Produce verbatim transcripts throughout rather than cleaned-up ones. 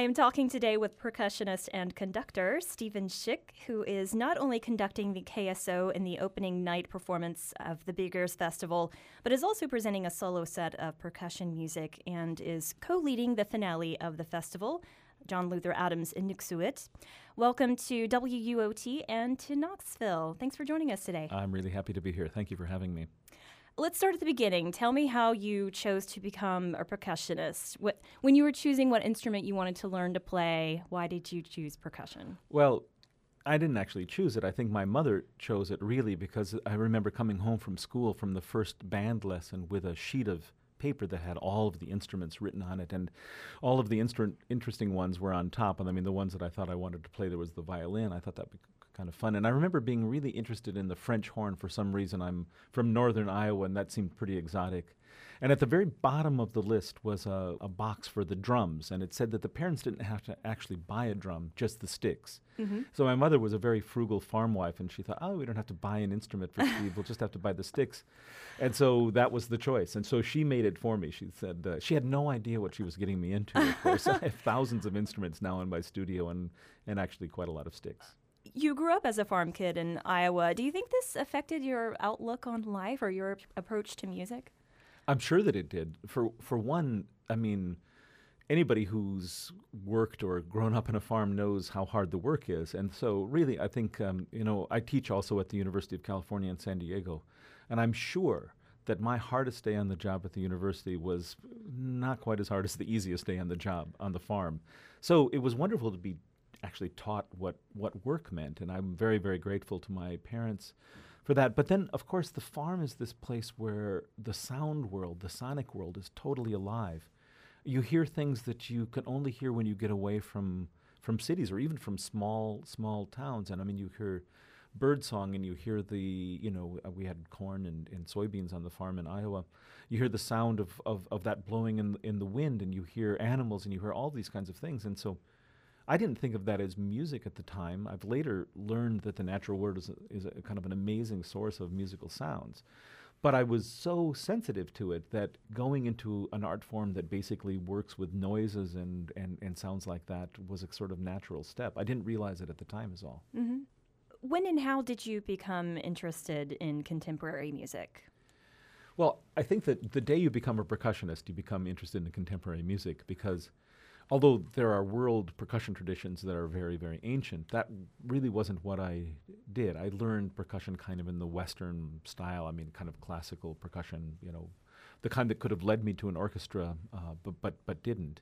am talking today with percussionist and conductor Stephen Schick, who is not only conducting the K S O in the opening night performance of the Big Ears Festival, but is also presenting a solo set of percussion music and is co-leading the finale of the festival, John Luther Adams' Inuksukit. Welcome to W U O T and to Knoxville. Thanks for joining us today. I'm really happy to be here. Thank you for having me. Let's start at the beginning. Tell me how you chose to become a percussionist. What, when you were choosing what instrument you wanted to learn to play, why did you choose percussion? Well, I didn't actually choose it. I think my mother chose it really because I remember coming home from school from the first band lesson with a sheet of paper that had all of the instruments written on it, and all of the instru- interesting ones were on top. And I mean, the ones that I thought I wanted to play, there was the violin. I thought that'd be kind of fun. And I remember being really interested in the French horn for some reason. I'm from northern Iowa, and that seemed pretty exotic. And at the very bottom of the list was a, a box for the drums, and it said that the parents didn't have to actually buy a drum, just the sticks. Mm-hmm. So my mother was a very frugal farm wife, and she thought, oh, we don't have to buy an instrument for Steve, we'll just have to buy the sticks. And so that was the choice. And so she made it for me. She said, uh, she had no idea what she was getting me into, of course. I have thousands of instruments now in my studio and, and actually quite a lot of sticks. You grew up as a farm kid in Iowa. Do you think this affected your outlook on life or your approach to music? I'm sure that it did. For for one, I mean, anybody who's worked or grown up in a farm knows how hard the work is. And so really, I think, um, you know, I teach also at the University of California in San Diego. And I'm sure that my hardest day on the job at the university was not quite as hard as the easiest day on the job on the farm. So it was wonderful to be actually taught what, what work meant. And I'm very, very grateful to my parents for that. But then, of course, the farm is this place where the sound world, the sonic world, is totally alive. You hear things that you can only hear when you get away from from cities or even from small, small towns. And I mean, you hear bird song and you hear the, you know, uh, we had corn and, and soybeans on the farm in Iowa. You hear the sound of, of, of that blowing in, in the wind, and you hear animals and you hear all these kinds of things. And so I didn't think of that as music at the time. I've later learned that the natural world is a, is a kind of an amazing source of musical sounds. But I was so sensitive to it that going into an art form that basically works with noises and, and, and sounds like that was a sort of natural step. I didn't realize it at the time is all. Mm-hmm. When and how did you become interested in contemporary music? Well, I think that the day you become a percussionist, you become interested in contemporary music because although there are world percussion traditions that are very, very ancient, that really wasn't what I did. I learned percussion kind of in the Western style, I mean, kind of classical percussion, you know, the kind that could have led me to an orchestra, uh, but, but, but didn't.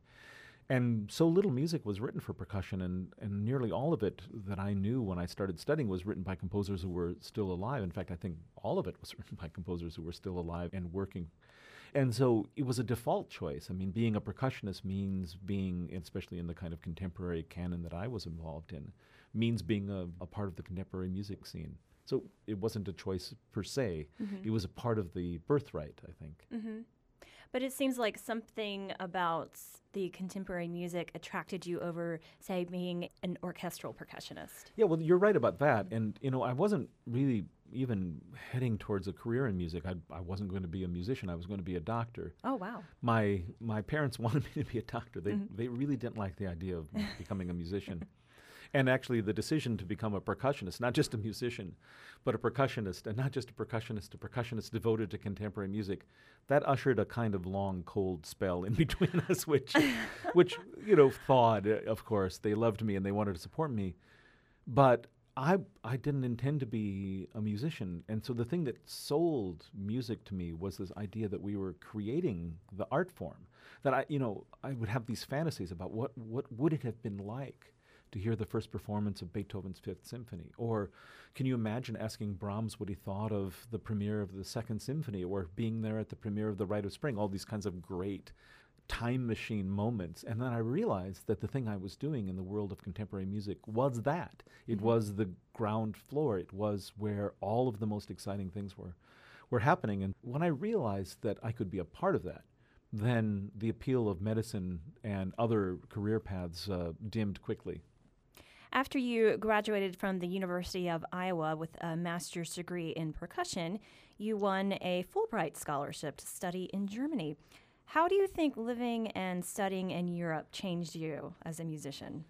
And so little music was written for percussion, and, and nearly all of it that I knew when I started studying was written by composers who were still alive. In fact, I think all of it was written by composers who were still alive and working. And so it was a default choice. I mean, being a percussionist means being, especially in the kind of contemporary canon that I was involved in, means being a, a part of the contemporary music scene. So it wasn't a choice per se. Mm-hmm. It was a part of the birthright, I think. Mm-hmm. But it seems like something about the contemporary music attracted you over, say, being an orchestral percussionist. Yeah, well, you're right about that. And, you know, I wasn't really even heading towards a career in music. I, I wasn't going to be a musician. I was going to be a doctor. Oh, wow. My my parents wanted me to be a doctor. They Mm-hmm. they really didn't like the idea of becoming a musician. And actually the decision to become a percussionist, not just a musician, but a percussionist, and not just a percussionist, a percussionist devoted to contemporary music, that ushered a kind of long, cold spell in between us, which, which you know, thawed, uh, of course. They loved me and they wanted to support me. But I I didn't intend to be a musician. And so the thing that sold music to me was this idea that we were creating the art form. That I, you know, I would have these fantasies about what, what would it have been like to hear the first performance of Beethoven's Fifth Symphony? Or can you imagine asking Brahms what he thought of the premiere of the Second Symphony, or being there at the premiere of The Rite of Spring, all these kinds of great time machine moments? And then I realized that the thing I was doing in the world of contemporary music was that. It mm-hmm. was the ground floor. It was where all of the most exciting things were, were happening. And when I realized that I could be a part of that, then the appeal of medicine and other career paths uh, dimmed quickly. After you graduated from the University of Iowa with a master's degree in percussion, you won a Fulbright scholarship to study in Germany. How do you think living and studying in Europe changed you as a musician?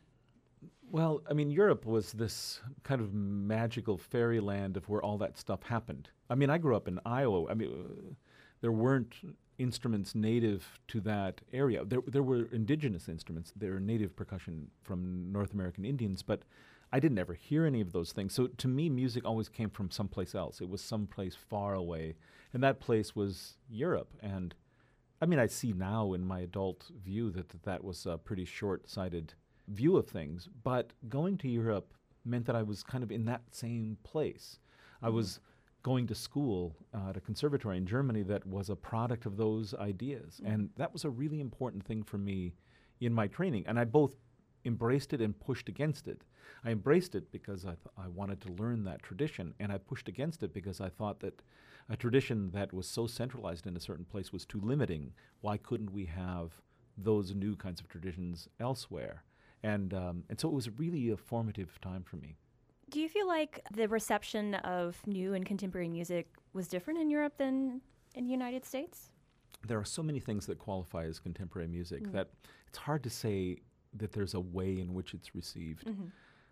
Well, I mean, Europe was this kind of magical fairyland of where all that stuff happened. I mean, I grew up in Iowa. I mean, uh, there weren't instruments native to that area. There, there were indigenous instruments. There were native percussion from North American Indians, but I didn't ever hear any of those things. So to me, music always came from someplace else. It was someplace far away, and that place was Europe. And I mean, I see now in my adult view that that, that was a pretty short-sighted view of things, but going to Europe meant that I was kind of in that same place. Mm-hmm. I was going to school uh, at a conservatory in Germany that was a product of those ideas, mm-hmm. and that was a really important thing for me in my training, and I both embraced it and pushed against it. I embraced it because I, th- I wanted to learn that tradition, and I pushed against it because I thought that a tradition that was so centralized in a certain place was too limiting. Why couldn't we have those new kinds of traditions elsewhere? And um, and so it was really a formative time for me. Do you feel like the reception of new and contemporary music was different in Europe than in the United States? There are so many things that qualify as contemporary music Mm. that it's hard to say that there's a way in which it's received. Mm-hmm.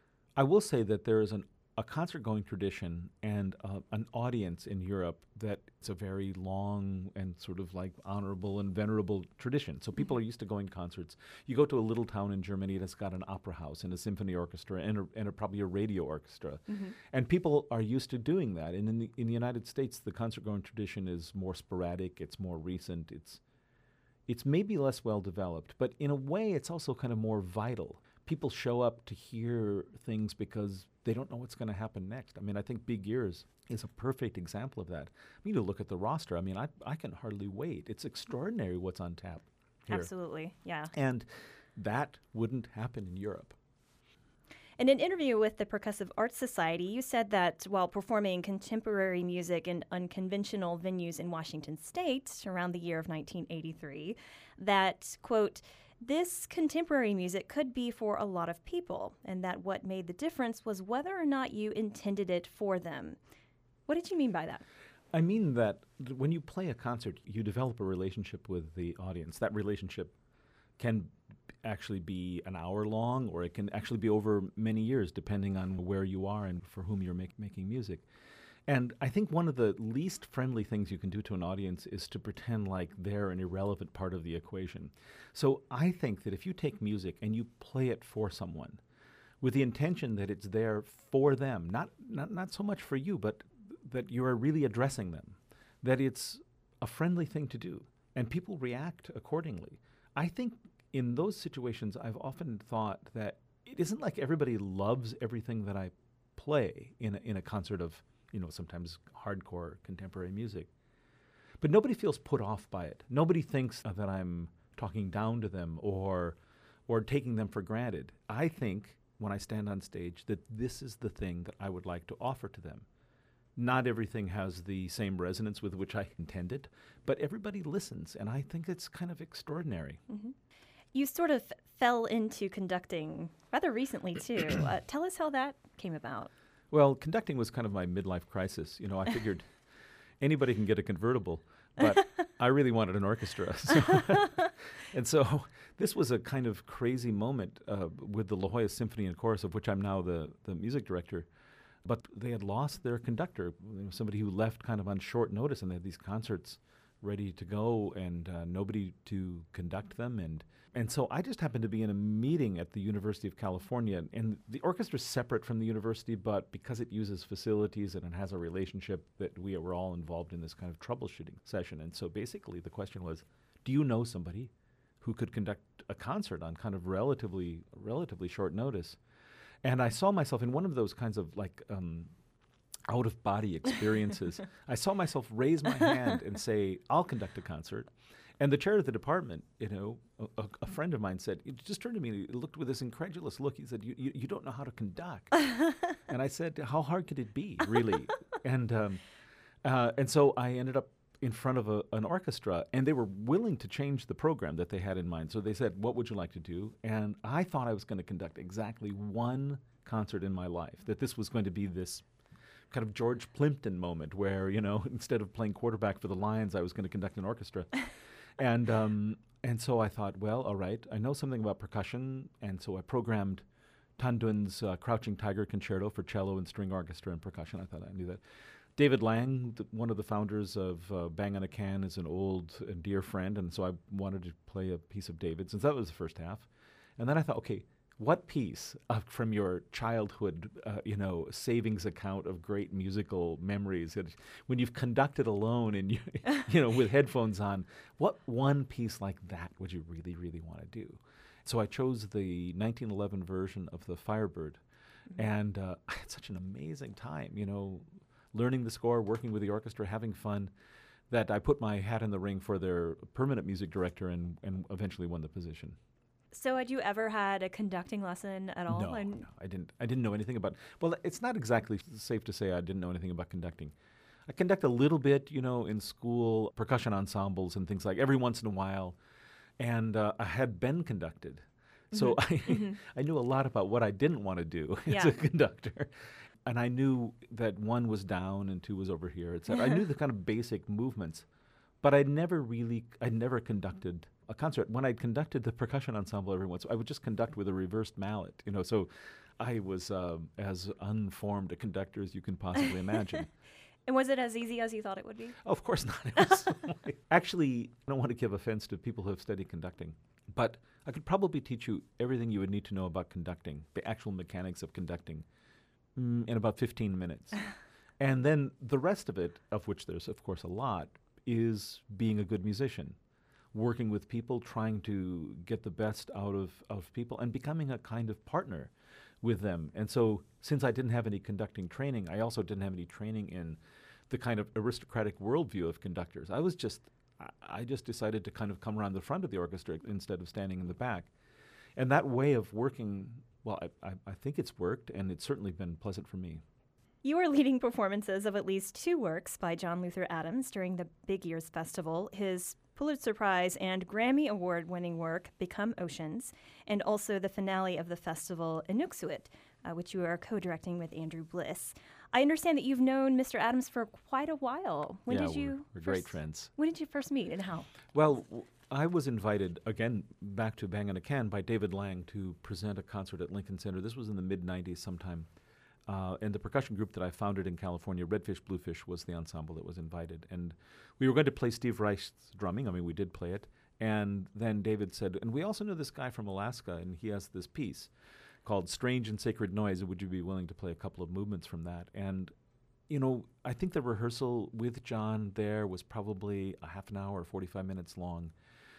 I will say that there is an, a concert-going tradition and uh, an audience in Europe that it's a very long and sort of like honorable and venerable tradition. So people Mm-hmm. are used to going to concerts. You go to a little town in Germany that's got an opera house and a symphony orchestra and, a, and a, probably a radio orchestra. Mm-hmm. And people are used to doing that. And in the, in the United States, the concert-going tradition is more sporadic, it's more recent, it's It's maybe less well developed, but in a way it's also kind of more vital. People show up to hear things because they don't know what's going to happen next. I mean, I think Big Ears is a perfect example of that. I mean, you look at the roster. I mean, I, I can hardly wait. It's extraordinary what's on tap here. Absolutely, yeah. And that wouldn't happen in Europe. In an interview with the Percussive Arts Society, you said that while performing contemporary music in unconventional venues in Washington State around the year of nineteen eighty-three, that, quote, this contemporary music could be for a lot of people, and that what made the difference was whether or not you intended it for them. What did you mean by that? I mean that th- when you play a concert, you develop a relationship with the audience. That relationship can actually be an hour long, or it can actually be over many years, depending on where you are and for whom you're make, making music. And I think one of the least friendly things you can do to an audience is to pretend like they're an irrelevant part of the equation. So I think that if you take music and you play it for someone with the intention that it's there for them, not not, not so much for you, but that you are really addressing them, that it's a friendly thing to do, and people react accordingly. I think in those situations, I've often thought that it isn't like everybody loves everything that I play in a, in a concert of, you know, sometimes hardcore contemporary music. But nobody feels put off by it. Nobody thinks uh, that I'm talking down to them or or taking them for granted. I think when I stand on stage that this is the thing that I would like to offer to them. Not everything has the same resonance with which I intended, but everybody listens, and I think it's kind of extraordinary. Mm-hmm. You sort of fell into conducting rather recently, too. uh, tell us how that came about. Well, conducting was kind of my midlife crisis. You know, I figured anybody can get a convertible, but I really wanted an orchestra. So and so this was a kind of crazy moment uh, with the La Jolla Symphony and Chorus, of which I'm now the, the music director. But they had lost their conductor, you know, somebody who left kind of on short notice, and they had these concerts ready to go and uh, nobody to conduct them. And and so I just happened to be in a meeting at the University of California, and the orchestra's separate from the university, but because it uses facilities and it has a relationship, that we were all involved in this kind of troubleshooting session. And so basically the question was, do you know somebody who could conduct a concert on kind of relatively relatively short notice? And I saw myself in one of those kinds of like um, out-of-body experiences. I saw myself raise my hand and say, I'll conduct a concert. And the chair of the department, you know, a, a friend of mine said, he just turned to me and he looked with this incredulous look. He said, you, you, you don't know how to conduct. And I said, how hard could it be, really? and um, uh, and so I ended up in front of a, an orchestra, and they were willing to change the program that they had in mind. So they said, what would you like to do? And I thought I was going to conduct exactly one concert in my life, that this was going to be this kind of George Plimpton moment where, you know, instead of playing quarterback for the Lions, I was going to conduct an orchestra. and um, and so I thought, well, all right, I know something about percussion, and so I programmed Tan Dun's uh, Crouching Tiger Concerto for cello and string orchestra and percussion. I thought I knew that. David Lang, th- one of the founders of uh, Bang on a Can, is an old and dear friend, and so I wanted to play a piece of David's, and so that was the first half. And then I thought, okay, what piece uh, from your childhood, uh, you know, savings account of great musical memories, that when you've conducted alone and you, you know, with headphones on, what one piece like that would you really, really want to do? So I chose the nineteen eleven version of the Firebird, mm-hmm. and uh, I had such an amazing time, you know, learning the score, working with the orchestra, having fun, that I put my hat in the ring for their permanent music director and, and eventually won the position. So had you ever had a conducting lesson at all? No, no, I didn't. I didn't know anything about. Well, it's not exactly safe to say I didn't know anything about conducting. I conduct a little bit, you know, in school, percussion ensembles and things like every once in a while, and uh, I had been conducted, so mm-hmm. I mm-hmm. I knew a lot about what I didn't want to do yeah. as a conductor, and I knew that one was down and two was over here, et cetera. I knew the kind of basic movements, but I'd never really, I'd never conducted a concert. When I'd conducted the percussion ensemble every once, I would just conduct with a reversed mallet, you know. So I was uh, as unformed a conductor as you can possibly imagine. And was it as easy as you thought it would be? Oh, of course not. It was actually, I don't want to give offense to people who have studied conducting, but I could probably teach you everything you would need to know about conducting, the actual mechanics of conducting, mm, in about fifteen minutes. And then the rest of it, of which there's, of course, a lot, is being a good musician, working with people, trying to get the best out of, of people, and becoming a kind of partner with them. And so since I didn't have any conducting training, I also didn't have any training in the kind of aristocratic worldview of conductors. I was just, I just decided to kind of come around the front of the orchestra instead of standing in the back. And that way of working, well, I, I, I think it's worked, and it's certainly been pleasant for me. You are leading performances of at least two works by John Luther Adams during the Big Ears Festival, his Pulitzer Prize and Grammy Award-winning work, Become Oceans, and also the finale of the festival, Inuksukit, uh, which you are co-directing with Andrew Bliss. I understand that you've known Mister Adams for quite a while. When yeah, did you we're, we're first, great friends. When did you first meet and how? Well, w- I was invited, again, back to Bang on a Can by David Lang to present a concert at Lincoln Center. This was in the mid nineties sometime. Uh, and the percussion group that I founded in California, Redfish Bluefish, was the ensemble that was invited. And we were going to play Steve Reich's drumming. I mean, we did play it. And then David said, and we also know this guy from Alaska, and he has this piece called Strange and Sacred Noise. Would you be willing to play a couple of movements from that? And, you know, I think the rehearsal with John there was probably a half an hour or forty-five minutes long.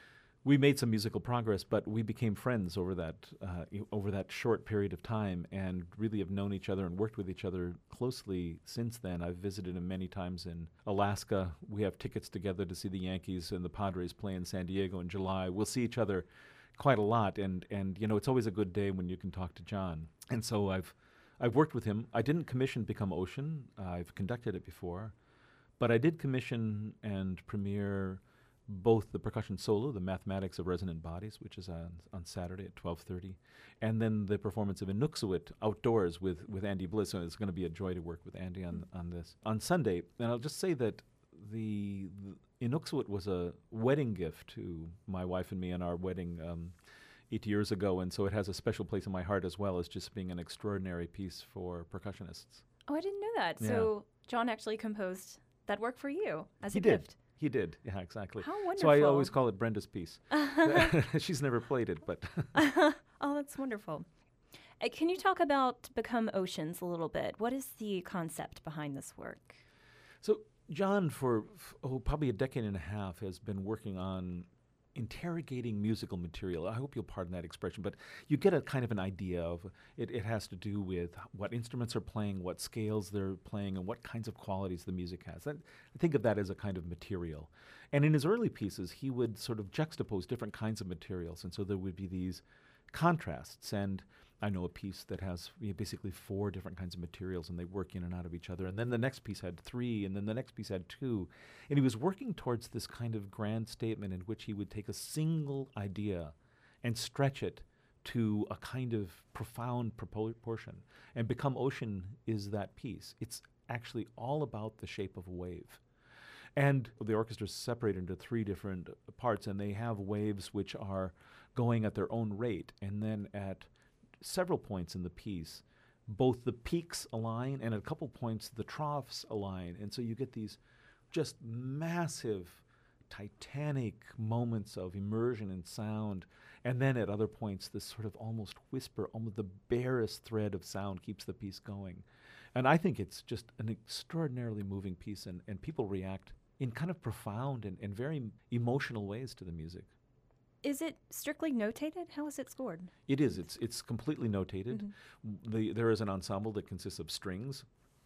We made some musical progress, but we became friends over that uh, over that short period of time, and really have known each other and worked with each other closely since then. I've visited him many times in Alaska. We have tickets together to see the Yankees and the Padres play in San Diego in July. We'll see each other quite a lot, and and you know, it's always a good day when you can talk to John. And so I've I've worked with him. I didn't commission Become Ocean. Uh, I've conducted it before, but I did commission and premiere both the percussion solo, the Mathematics of Resonant Bodies, which is on, on Saturday at twelve thirty, and then the performance of Inuksukit outdoors with, with Andy Bliss. And it's going to be a joy to work with Andy on, on this. On Sunday, and I'll just say that the, the Inuksukit was a wedding gift to my wife and me on our wedding um, eight years ago, and so it has a special place in my heart as well as just being an extraordinary piece for percussionists. Oh, I didn't know that. Yeah. So John actually composed that work for you as he a did. gift. He did, yeah, exactly. How wonderful. So I always call it Brenda's piece. She's never played it, but... Oh, that's wonderful. Uh, can you talk about Become Oceans a little bit? What is the concept behind this work? So John, for f- oh, probably a decade and a half, has been working on interrogating musical material. I hope you'll pardon that expression, but you get a kind of an idea of it. It has to do with what instruments are playing, what scales they're playing, and what kinds of qualities the music has. I, I think of that as a kind of material. And in his early pieces, he would sort of juxtapose different kinds of materials, and so there would be these contrasts. And I know a piece that has you know, basically four different kinds of materials, and they work in and out of each other. And then the next piece had three, and then the next piece had two. And he was working towards this kind of grand statement in which he would take a single idea and stretch it to a kind of profound proportion. And Become Ocean is that piece. It's actually all about the shape of a wave. And the orchestra is separated into three different parts, and they have waves which are going at their own rate. And then at several points in the piece, both the peaks align, and at a couple points the troughs align. And so you get these just massive, titanic moments of immersion in sound. And then at other points, this sort of almost whisper, almost the barest thread of sound keeps the piece going. And I think it's just an extraordinarily moving piece, and, and people react in kind of profound and, and very emotional ways to the music. Is it strictly notated? How is it scored? It is. It's it's completely notated. Mm-hmm. The, there is an ensemble that consists of strings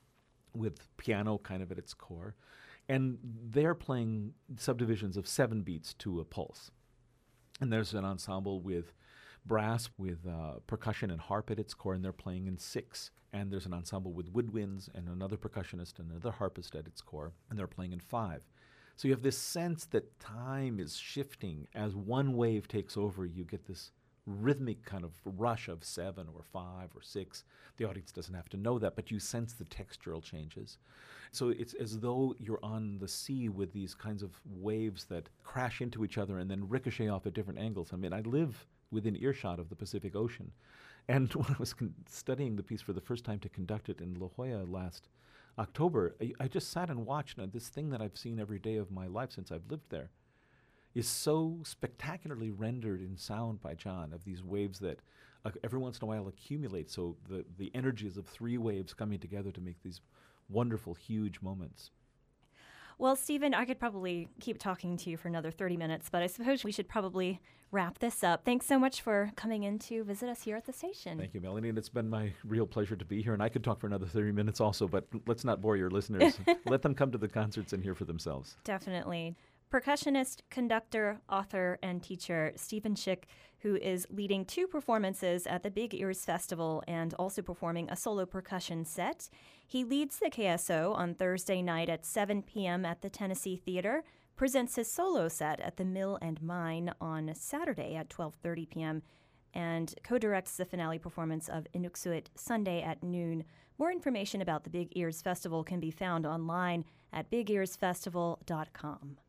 with piano kind of at its core. And they're playing subdivisions of seven beats to a pulse. And there's an ensemble with brass, with uh, percussion and harp at its core, and they're playing in six. And there's an ensemble with woodwinds and another percussionist and another harpist at its core, and they're playing in five. So you have this sense that time is shifting. As one wave takes over, you get this rhythmic kind of rush of seven or five or six. The audience doesn't have to know that, but you sense the textural changes. So it's as though you're on the sea with these kinds of waves that crash into each other and then ricochet off at different angles. I mean, I live within earshot of the Pacific Ocean. And when I was con- studying the piece for the first time to conduct it in La Jolla last October, I, I just sat and watched uh, this thing that I've seen every day of my life since I've lived there is so spectacularly rendered in sound by John, of these waves that uh, every once in a while accumulate. So the, the energies of three waves coming together to make these wonderful, huge moments. Well, Stephen, I could probably keep talking to you for another thirty minutes, but I suppose we should probably wrap this up. Thanks so much for coming in to visit us here at the station. Thank you, Melanie, and it's been my real pleasure to be here. And I could talk for another thirty minutes also, but let's not bore your listeners. Let them come to the concerts and hear for themselves. Definitely. Percussionist, conductor, author, and teacher Stephen Schick, who is leading two performances at the Big Ears Festival and also performing a solo percussion set. He leads the K S O on Thursday night at seven p.m. at the Tennessee Theater, presents his solo set at the Mill and Mine on Saturday at twelve thirty p.m., and co-directs the finale performance of Inuksut Sunday at noon. More information about the Big Ears Festival can be found online at big ears festival dot com.